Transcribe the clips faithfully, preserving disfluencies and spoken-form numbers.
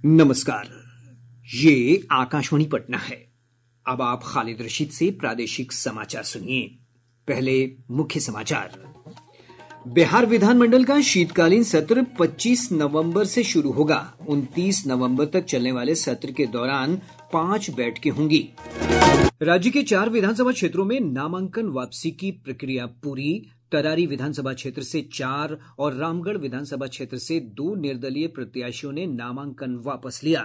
नमस्कार, ये आकाशवाणी पटना है। अब आप खालिद रशीद से प्रादेशिक समाचार सुनिए। पहले मुख्य समाचार। बिहार विधानमंडल का शीतकालीन सत्र पच्चीस नवंबर से शुरू होगा। उनतीस नवंबर तक चलने वाले सत्र के दौरान पांच बैठकें होंगी। राज्य के चार विधानसभा क्षेत्रों में नामांकन वापसी की प्रक्रिया पूरी। तरारी विधानसभा क्षेत्र से चार और रामगढ़ विधानसभा क्षेत्र से दो निर्दलीय प्रत्याशियों ने नामांकन वापस लिया।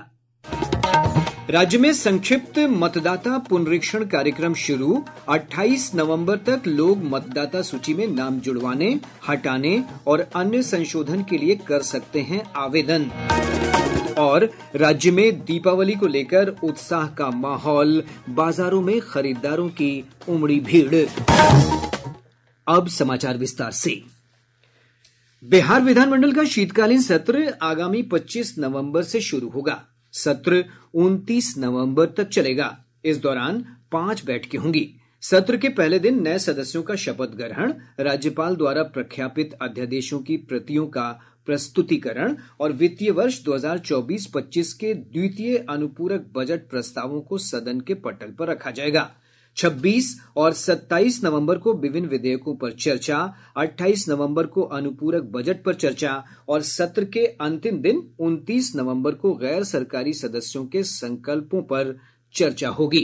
राज्य में संक्षिप्त मतदाता पुनरीक्षण कार्यक्रम शुरू। अट्ठाईस नवंबर तक लोग मतदाता सूची में नाम जुड़वाने, हटाने और अन्य संशोधन के लिए कर सकते हैं आवेदन। और राज्य में दीपावली को लेकर उत्साह का माहौल, बाजारों में खरीदारों की उमड़ी भीड़। अब समाचार विस्तार से। बिहार विधानमंडल का शीतकालीन सत्र आगामी पच्चीस नवंबर से शुरू होगा। सत्र उनतीस नवंबर तक चलेगा। इस दौरान पांच बैठकें होंगी। सत्र के पहले दिन नए सदस्यों का शपथ ग्रहण, राज्यपाल द्वारा प्रख्यापित अध्यादेशों की प्रतियों का प्रस्तुतिकरण और वित्तीय वर्ष दो हज़ार चौबीस पच्चीस के द्वितीय अनुपूरक बजट प्रस्तावों को सदन के पटल पर रखा जाएगा। छब्बीस और सत्ताईस नवंबर को विभिन्न विधेयकों पर चर्चा, अट्ठाईस नवंबर को अनुपूरक बजट पर चर्चा और सत्र के अंतिम दिन उनतीस नवंबर को गैर सरकारी सदस्यों के संकल्पों पर चर्चा होगी।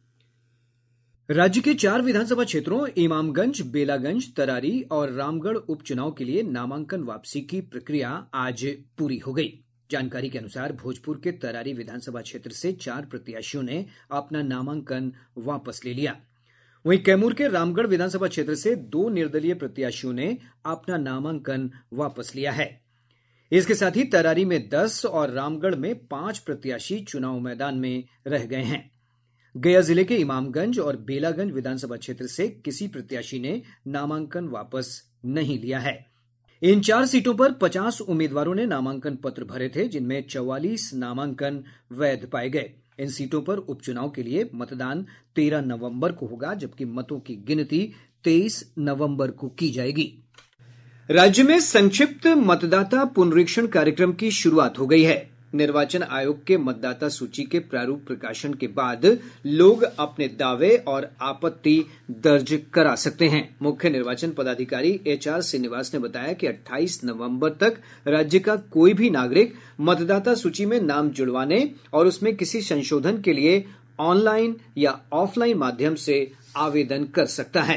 राज्य के चार विधानसभा क्षेत्रों इमामगंज, बेलागंज, तरारी और रामगढ़ उपचुनाव के लिए नामांकन वापसी की प्रक्रिया आज पूरी हो गई। जानकारी के अनुसार भोजपुर के तरारी विधानसभा क्षेत्र से चार प्रत्याशियों ने अपना नामांकन वापस ले लिया। वहीं कैमूर के रामगढ़ विधानसभा क्षेत्र से दो निर्दलीय प्रत्याशियों ने अपना नामांकन वापस लिया है। इसके साथ ही तरारी में दस और रामगढ़ में पांच प्रत्याशी चुनाव मैदान में रह गए हैं। गया जिले के इमामगंज और बेलागंज विधानसभा क्षेत्र से किसी प्रत्याशी ने नामांकन वापस नहीं लिया है। इन चार सीटों पर पचास उम्मीदवारों ने नामांकन पत्र भरे थे, जिनमें चौवालीस नामांकन वैध पाए गए। इन सीटों पर उपचुनाव के लिए मतदान तेरह नवंबर को होगा, जबकि मतों की गिनती तेईस नवंबर को की जाएगी। राज्य में संक्षिप्त मतदाता पुनरीक्षण कार्यक्रम की शुरुआत हो गई है। निर्वाचन आयोग के मतदाता सूची के प्रारूप प्रकाशन के बाद लोग अपने दावे और आपत्ति दर्ज करा सकते हैं। मुख्य निर्वाचन पदाधिकारी एच आर श्रीनिवास ने बताया कि अट्ठाईस नवंबर तक राज्य का कोई भी नागरिक मतदाता सूची में नाम जुड़वाने और उसमें किसी संशोधन के लिए ऑनलाइन या ऑफलाइन माध्यम से आवेदन कर सकता है।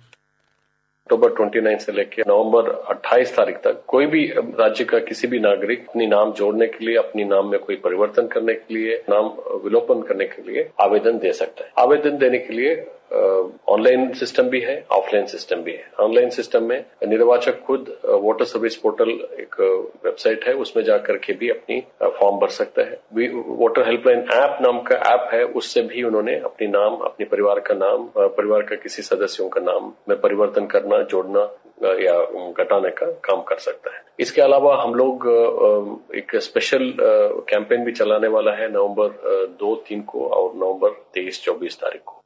अक्टूबर उनतीस से लेकर नवंबर अट्ठाईस तारीख तक कोई भी राज्य का किसी भी नागरिक अपनी नाम जोड़ने के लिए, अपनी नाम में कोई परिवर्तन करने के लिए, नाम विलोपन करने के लिए आवेदन दे सकता है। आवेदन देने के लिए ऑनलाइन सिस्टम भी है, ऑफलाइन सिस्टम भी है। ऑनलाइन सिस्टम में निर्वाचक खुद वोटर सर्विस पोर्टल एक वेबसाइट है, उसमें जाकर के भी अपनी फॉर्म भर सकता है। वोटर हेल्पलाइन ऐप नाम का ऐप है, उससे भी उन्होंने अपनी नाम, अपने परिवार का नाम, परिवार का किसी सदस्यों का नाम में परिवर्तन करना, जोड़ना या घटाने का काम कर सकता है। इसके अलावा हम लोग एक स्पेशल कैंपेन भी चलाने वाला है नवंबर दो तीन को और नवंबर तेईस चौबीस तारीख को।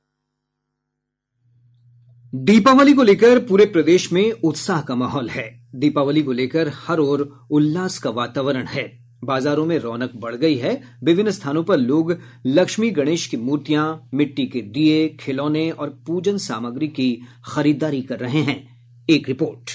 दीपावली को लेकर पूरे प्रदेश में उत्साह का माहौल है। दीपावली को लेकर हर ओर उल्लास का वातावरण है। बाजारों में रौनक बढ़ गई है। विभिन्न स्थानों पर लोग लक्ष्मी गणेश की मूर्तियां, मिट्टी के दिए, खिलौने और पूजन सामग्री की खरीदारी कर रहे हैं। एक रिपोर्ट।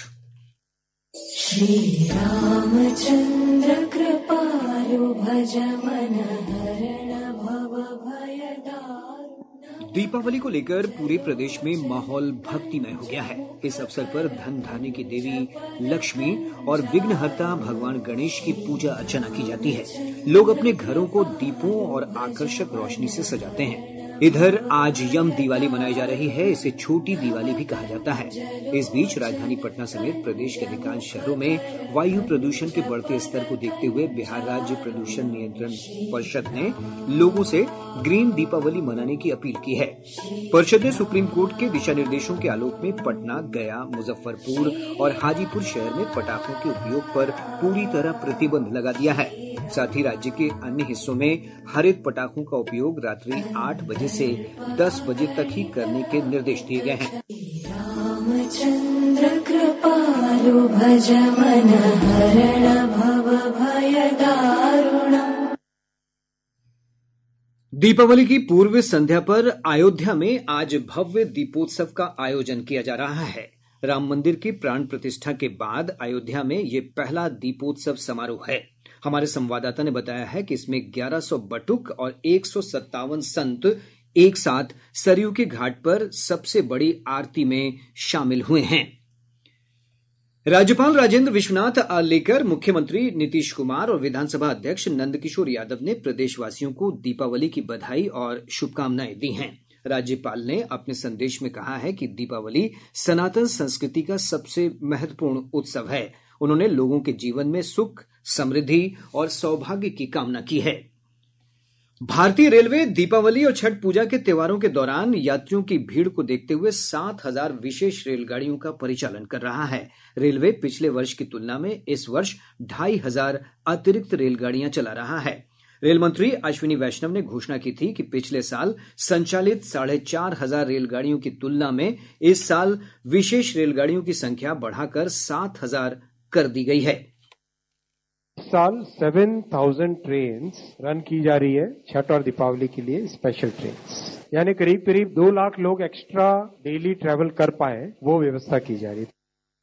श्री रामचंद्र कृपालु भज मन हरण भव भयदारुण। दीपावली को लेकर पूरे प्रदेश में माहौल भक्तिमय हो गया है। इस अवसर पर धन धान्य की देवी लक्ष्मी और विघ्नहर्ता भगवान गणेश की पूजा अर्चना की जाती है। लोग अपने घरों को दीपों और आकर्षक रोशनी से सजाते हैं। इधर आज यम दिवाली मनाई जा रही है। इसे छोटी दिवाली भी कहा जाता है। इस बीच राजधानी पटना समेत प्रदेश के अधिकांश शहरों में वायु प्रदूषण के बढ़ते स्तर को देखते हुए बिहार राज्य प्रदूषण नियंत्रण परिषद ने लोगों से ग्रीन दीपावली मनाने की अपील की है। परिषद ने सुप्रीम कोर्ट के दिशा निर्देशों के आलोक में पटना, गया, मुजफ्फरपुर और हाजीपुर शहर में पटाखों के उपयोग पर पूरी तरह प्रतिबंध लगा दिया है। साथ ही राज्य के अन्य हिस्सों में हरित पटाखों का उपयोग रात्रि आठ बजे से दस बजे तक ही करने के निर्देश दिए गए हैं। रामचंद्र कृपालु भज मन हरण भव भयदारुणम्। दीपावली की पूर्व संध्या पर अयोध्या में आज भव्य दीपोत्सव का आयोजन किया जा रहा है। राम मंदिर की प्राण प्रतिष्ठा के बाद अयोध्या में ये पहला दीपोत्सव समारोह है। हमारे संवाददाता ने बताया है कि इसमें ग्यारह सौ बटुक और एक सौ सत्तावन संत एक साथ सरयू के घाट पर सबसे बड़ी आरती में शामिल हुए हैं। राज्यपाल राजेंद्र विश्वनाथ आर्लेकर, मुख्यमंत्री नीतीश कुमार और विधानसभा अध्यक्ष नंदकिशोर यादव ने प्रदेशवासियों को दीपावली की बधाई और शुभकामनाएं दी हैं। राज्यपाल ने अपने संदेश में कहा है कि दीपावली सनातन संस्कृति का सबसे महत्वपूर्ण उत्सव है। उन्होंने लोगों के जीवन में सुख, समृद्धि और सौभाग्य की कामना की है। भारतीय रेलवे दीपावली और छठ पूजा के त्योहारों के दौरान यात्रियों की भीड़ को देखते हुए सात हजार विशेष रेलगाड़ियों का परिचालन कर रहा है। रेलवे पिछले वर्ष की तुलना में इस वर्ष ढाई हजार अतिरिक्त रेलगाड़ियां चला रहा है। रेल मंत्री अश्विनी वैष्णव ने घोषणा की थी कि पिछले साल संचालित साढ़े चार हजार रेलगाड़ियों की तुलना में इस साल विशेष रेलगाड़ियों की संख्या बढ़ाकर सात हजार कर दी गई है। इस साल सात हज़ार ट्रेन रन की जा रही है छठ और दीपावली के लिए स्पेशल ट्रेन, यानी करीब करीब दो लाख लोग एक्स्ट्रा डेली ट्रैवल कर पाए, वो व्यवस्था की जा रही है।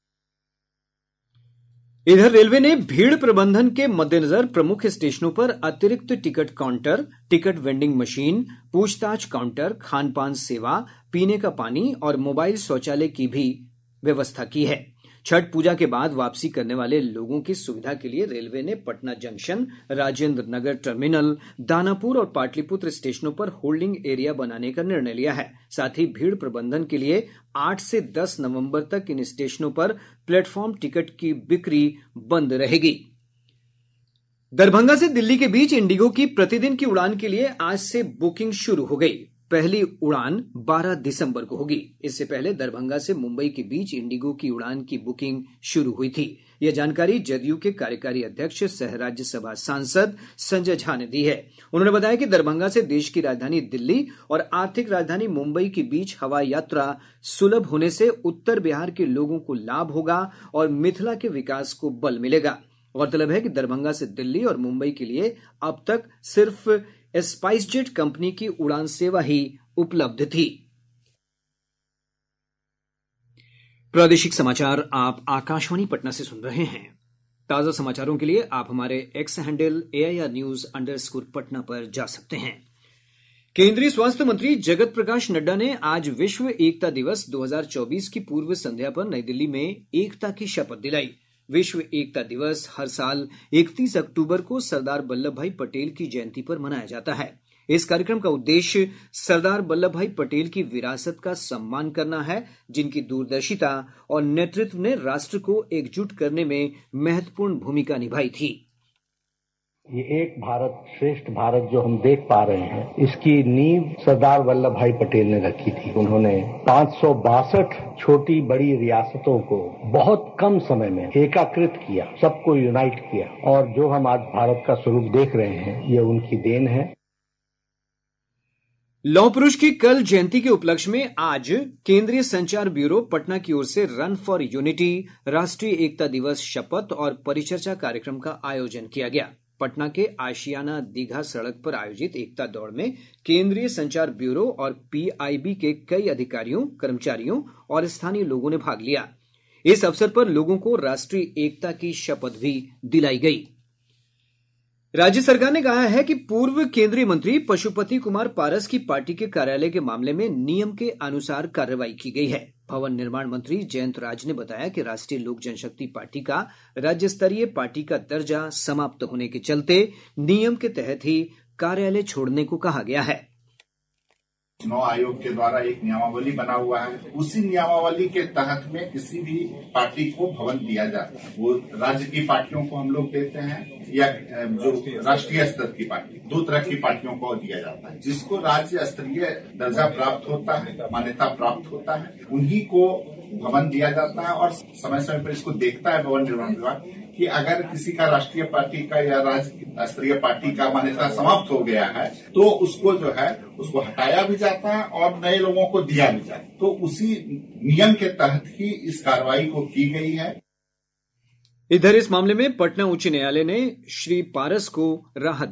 इधर रेलवे ने भीड़ प्रबंधन के मद्देनजर प्रमुख स्टेशनों पर अतिरिक्त ticket counter, ticket vending machine, पूछताछ काउंटर, खानपान सेवा, पीने का पानी और मोबाइल शौचालय की भी व्यवस्था की है। छठ पूजा के बाद वापसी करने वाले लोगों की सुविधा के लिए रेलवे ने पटना जंक्शन, राजेंद्र नगर टर्मिनल, दानापुर और पाटलिपुत्र स्टेशनों पर होल्डिंग एरिया बनाने का निर्णय लिया है। साथ ही भीड़ प्रबंधन के लिए आठ से दस नवंबर तक इन स्टेशनों पर प्लेटफॉर्म टिकट की बिक्री बंद रहेगी। दरभंगा से दिल्ली के बीच इंडिगो की प्रतिदिन की उड़ान के लिए आज से बुकिंग शुरू हो गई। पहली उड़ान बारह दिसंबर को होगी। इससे पहले दरभंगा से मुंबई के बीच इंडिगो की उड़ान की बुकिंग शुरू हुई थी। यह जानकारी जदयू के कार्यकारी अध्यक्ष सह राज्यसभा सांसद संजय झा ने दी है। उन्होंने बताया कि दरभंगा से देश की राजधानी दिल्ली और आर्थिक राजधानी मुंबई के बीच हवाई यात्रा सुलभ होने से उत्तर बिहार के लोगों को लाभ होगा और मिथिला के विकास को बल मिलेगा। गौरतलब है कि दरभंगा से दिल्ली और मुंबई के लिए अब तक सिर्फ स्पाइसजेट कंपनी की उड़ान सेवा ही उपलब्ध थी। प्रादेशिक समाचार आप आकाशवाणी पटना से सुन रहे हैं। ताजा समाचारों के लिए आप हमारे X handle AIR news underscore Patna पर जा सकते हैं। केंद्रीय स्वास्थ्य मंत्री जगत प्रकाश नड्डा ने आज विश्व एकता दिवस दो हज़ार चौबीस की पूर्व संध्या पर नई दिल्ली में एकता की शपथ दिलाई। विश्व एकता दिवस हर साल इकतीस अक्टूबर को सरदार वल्लभ भाई पटेल की जयंती पर मनाया जाता है। इस कार्यक्रम का उद्देश्य सरदार वल्लभ भाई पटेल की विरासत का सम्मान करना है, जिनकी दूरदर्शिता और नेतृत्व ने राष्ट्र को एकजुट करने में महत्वपूर्ण भूमिका निभाई थी। ये एक भारत श्रेष्ठ भारत जो हम देख पा रहे हैं, इसकी नींव सरदार वल्लभ भाई पटेल ने रखी थी। उन्होंने पाँच सौ बासठ छोटी बड़ी रियासतों को बहुत कम समय में एकीकृत किया, सबको यूनाइट किया, और जो हम आज भारत का स्वरूप देख रहे हैं, ये उनकी देन है। लौह पुरुष की कल जयंती के उपलक्ष्य में आज केंद्रीय संचार ब्यूरो पटना की ओर से रन फॉर यूनिटी, राष्ट्रीय एकता दिवस शपथ और परिचर्चा कार्यक्रम का आयोजन किया गया। पटना के आशियाना दीघा सड़क पर आयोजित एकता दौड़ में केंद्रीय संचार ब्यूरो और पीआईबी के कई अधिकारियों, कर्मचारियों और स्थानीय लोगों ने भाग लिया। इस अवसर पर लोगों को राष्ट्रीय एकता की शपथ भी दिलाई गई। राज्य सरकार ने कहा है कि पूर्व केंद्रीय मंत्री पशुपति कुमार पारस की पार्टी के कार्यालय के मामले में नियम के अनुसार कार्रवाई की गई है। भवन निर्माण मंत्री जयंत राज ने बताया कि राष्ट्रीय लोक जनशक्ति पार्टी का राज्य स्तरीय पार्टी का दर्जा समाप्त होने के चलते नियम के तहत ही कार्यालय छोड़ने को कहा गया है। चुनाव आयोग के द्वारा एक नियमावली बना हुआ है, उसी नियमावली के तहत में किसी भी पार्टी को भवन दिया जाता है। वो राज्य की पार्टियों को हम लोग देते हैं या जो राष्ट्रीय स्तर की पार्टी, दो तरह की पार्टियों को दिया जाता है। जिसको राज्य स्तरीय दर्जा प्राप्त होता है, मान्यता प्राप्त होता है, उन्हीं को भवन दिया जाता है और समय समय पर इसको देखता है भवन निर्माण विभाग कि अगर किसी का राष्ट्रीय पार्टी का या राज्य स्तरीय पार्टी का मान्यता समाप्त हो गया है तो उसको जो है उसको हटाया भी जाता है और नए लोगों को दिया भी जाता है। तो उसी नियम के तहत ही इस कार्रवाई को की गई है। इधर इस मामले में पटना उच्च न्यायालय ने श्री पारस को राहत दी है।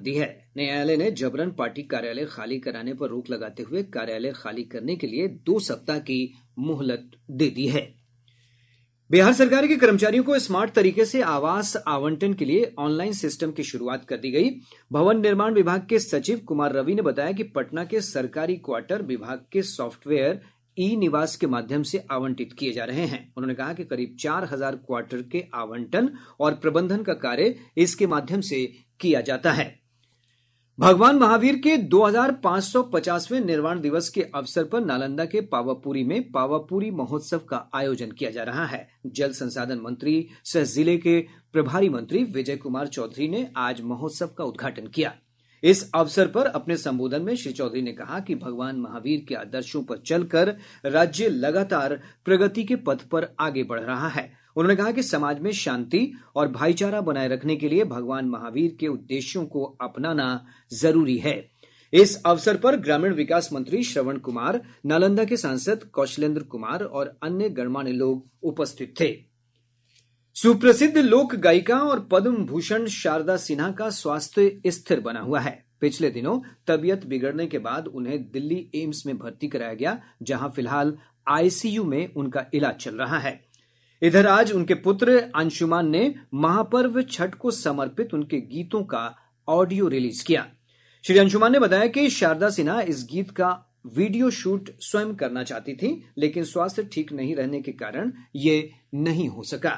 न्यायालय ने जबरन पार्टी कार्यालय खाली कराने पर रोक लगाते हुए कार्यालय खाली करने के लिए दो सप्ताह की मोहलत दे दी है। बिहार सरकार के कर्मचारियों को स्मार्ट तरीके से आवास आवंटन के लिए ऑनलाइन सिस्टम की शुरुआत कर दी गई। भवन निर्माण विभाग के सचिव कुमार रवि ने बताया कि पटना के सरकारी क्वार्टर विभाग के सॉफ्टवेयर ई निवास के माध्यम से आवंटित किए जा रहे हैं। उन्होंने कहा कि करीब चार हजार क्वार्टर के आवंटन और प्रबंधन का कार्य इसके माध्यम से किया जाता है। भगवान महावीर के दो हजार पांच सौ पचासवें निर्वाण दिवस के अवसर पर नालंदा के पावापुरी में पावापुरी महोत्सव का आयोजन किया जा रहा है। जल संसाधन मंत्री सह जिले के प्रभारी मंत्री विजय कुमार चौधरी ने आज महोत्सव का उद्घाटन किया। इस अवसर पर अपने संबोधन में श्री चौधरी ने कहा कि भगवान महावीर के आदर्शों पर चलकर राज्य लगातार प्रगति के पथ पर आगे बढ़ रहा है। उन्होंने कहा कि समाज में शांति और भाईचारा बनाए रखने के लिए भगवान महावीर के उद्देश्यों को अपनाना जरूरी है। इस अवसर पर ग्रामीण विकास मंत्री श्रवण कुमार, नालंदा के सांसद कौशलेंद्र कुमार और अन्य गणमान्य लोग उपस्थित थे। सुप्रसिद्ध लोक गायिका और पद्म भूषण शारदा सिन्हा का स्वास्थ्य स्थिर बना हुआ है। पिछले दिनों तबीयत बिगड़ने के बाद उन्हें दिल्ली एम्स में भर्ती कराया गया, जहां फिलहाल आईसीयू में उनका इलाज चल रहा है। इधर आज उनके पुत्र अंशुमान ने महापर्व छठ को समर्पित उनके गीतों का ऑडियो रिलीज किया। श्री अंशुमान ने बताया कि शारदा सिन्हा इस गीत का वीडियो शूट स्वयं करना चाहती थी, लेकिन स्वास्थ्य ठीक नहीं रहने के कारण ये नहीं हो सका।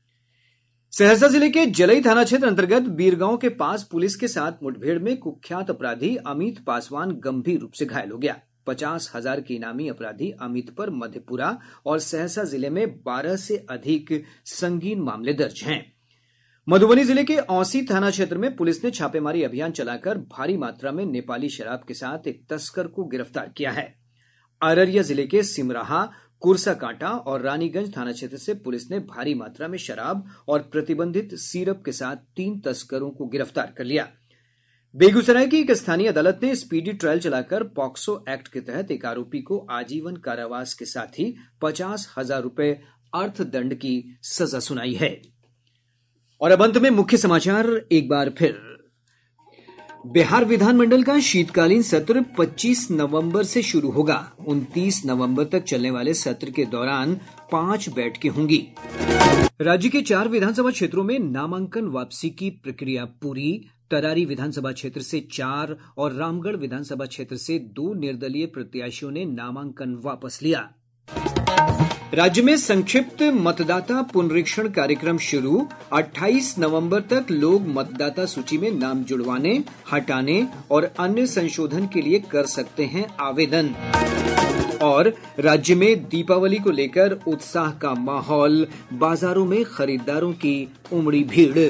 सहरसा जिले के जलई थाना क्षेत्र अंतर्गत बीरगांव के पास पुलिस के साथ मुठभेड़ में कुख्यात अपराधी अमित पासवान गंभीर रूप से घायल हो गया। पचास हजार के इनामी अपराधी अमित पर मधेपुरा और सहरसा जिले में बारह से अधिक संगीन मामले दर्ज हैं। मधुबनी जिले के औसी थाना क्षेत्र में पुलिस ने छापेमारी अभियान चलाकर भारी मात्रा में नेपाली शराब के साथ एक तस्कर को गिरफ्तार किया है। अररिया जिले के सिमराहा, कुरसा कांटा और रानीगंज थाना क्षेत्र से पुलिस ने भारी मात्रा में शराब और प्रतिबंधित सिरप के साथ तीन तस्करों को गिरफ्तार कर लिया। बेगूसराय की एक स्थानीय अदालत ने स्पीडी ट्रायल चलाकर पॉक्सो एक्ट के तहत एक आरोपी को आजीवन कारावास के साथ ही पचास हजार रुपए अर्थदंड की सजा सुनाई है। और अब अंत में मुख्य समाचार एक बार फिर। बिहार विधानमंडल का शीतकालीन सत्र पच्चीस नवंबर से शुरू होगा। उनतीस नवंबर तक चलने वाले सत्र के दौरान पांच बैठकें होंगी। राज्य के चार विधानसभा क्षेत्रों में नामांकन वापसी की प्रक्रिया पूरी। तरारी विधानसभा क्षेत्र से चार और रामगढ़ विधानसभा क्षेत्र से दो निर्दलीय प्रत्याशियों ने नामांकन वापस लिया। राज्य में संक्षिप्त मतदाता पुनरीक्षण कार्यक्रम शुरू। अट्ठाईस नवंबर तक लोग मतदाता सूची में नाम जुड़वाने, हटाने और अन्य संशोधन के लिए कर सकते हैं आवेदन। और राज्य में दीपावली को लेकर उत्साह का माहौल, बाजारों में खरीदारों की उमड़ी भीड़।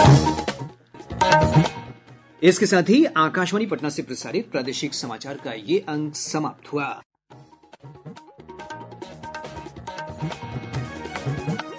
इसके साथ ही आकाशवाणी पटना से प्रसारित प्रादेशिक समाचार का ये अंक समाप्त हुआ।